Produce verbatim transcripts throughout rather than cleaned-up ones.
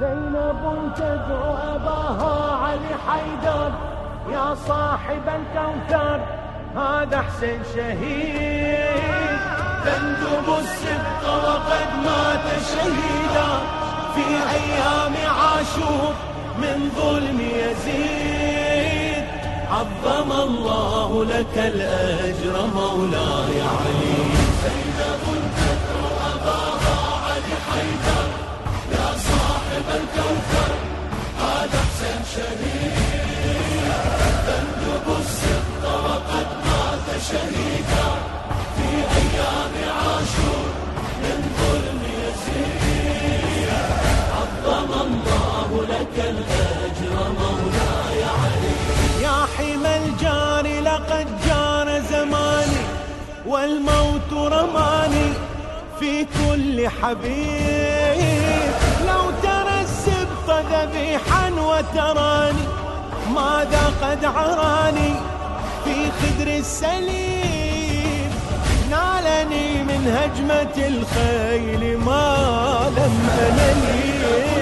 زينب تدعو أباها علي حيدر يا صاحب الكوثر هذا حسين شهيد. تندب السبط وقد مات شهيدا في أيام عاشور من ظلم يزيد. عظم الله لك الأجر مولاي علي. زينب تدعو أباها علي حيدر يا صاحب الكوثر هذا حسين شهيد. تندب السبط وقد مات شهيدا في أيام عاشور من ظلم يزيد. عظم الله لك الأجر مولاي علي. يا حمى الجار لقد جار زماني والموت رماني في كل حبيب. لو ترى السبط ذبيحا وتراني ماذا قد عراني في خدر السليم. نالني من هجمة الخيل ما لم أنني.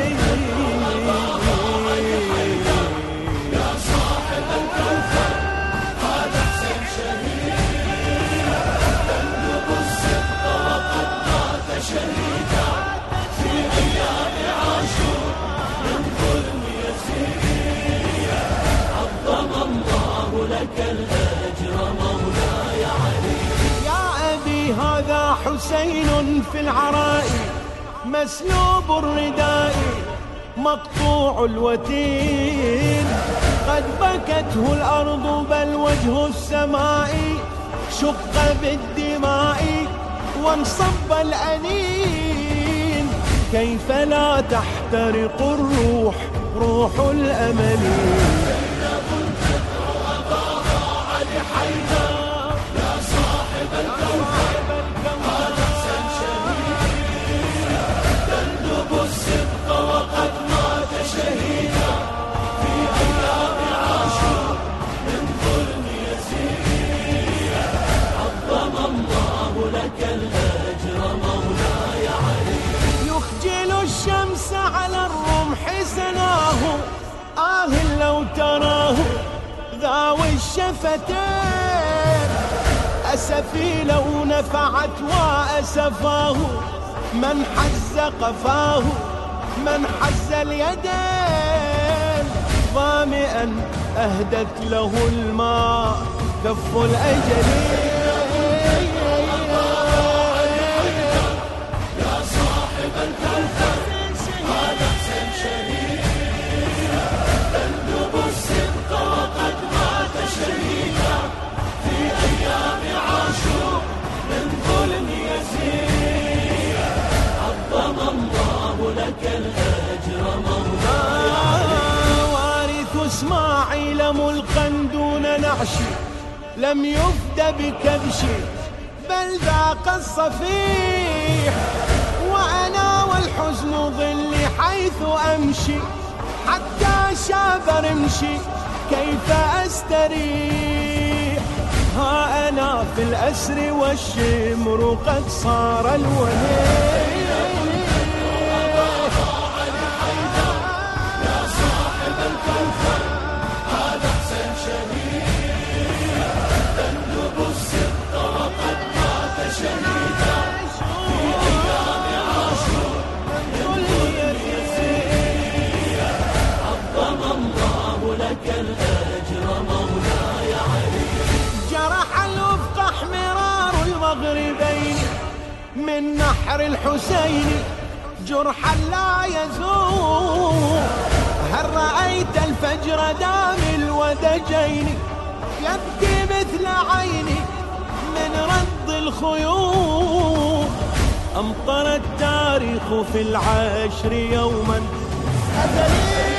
يا صاحب الكوثر هذا حسين شهيد. تندب السبط وقد مات شهيدا في أيام عاشور من ظلم يزيد. عظم الله لك الأجر مولاي علي. يا أبي هذا حسين في العراء مسلوب الرداء مقطوع الوتين. قد بكته الأرض بل وجه السماء شق بالدماء وانصب الأنين. كيف لا تحترق الروح روح الأمل. زينب تدعو أباها علي حيدر يا صاحب الكوثر هذا حسين شهيد. تندب السبط وقد مات شهيدا في أيام عاشور من ظلم يزيد. عظم الله لك الأجر مولاي علي. يخجل الشمس على الرمح سناه آه لو تراه ذاوي الشفتين. أسفي لو نفعت وأسفاه من حز قفاه من حز اليدين. ظامئا أهدت له الماء كف الأجل. يا صاحب الكوثر هذا حسين شهيد. تندب السبط وقد مات شهيدا في أيام عاشور من ظلم يزيد. عظم الله لك الأجر مولاي. وارث إسماعيل ملقا دون نعش لم يفد بكبش بل ذاق الصفيح. وأنا والحزن ظلي حيث أمشي حتى شاب رمشي كيف أستريح. ها أنا في الأسر والشمر قد صار الولي. يا صاحب الكوثر هذا حسين شهيد. تندب السبط وقد مات شهيدا في أيام عاشور من ظلم يزيد. عظم الله لك الأجر مولاي علي. جرح الوفق احمرار المغربين من نحر الحسين جرحا لا يزول. هل رأيت الفجر دام الودجين يبكي مثل عيني من رد الخيول. أمطر التاريخ في العشر يوما أزلي.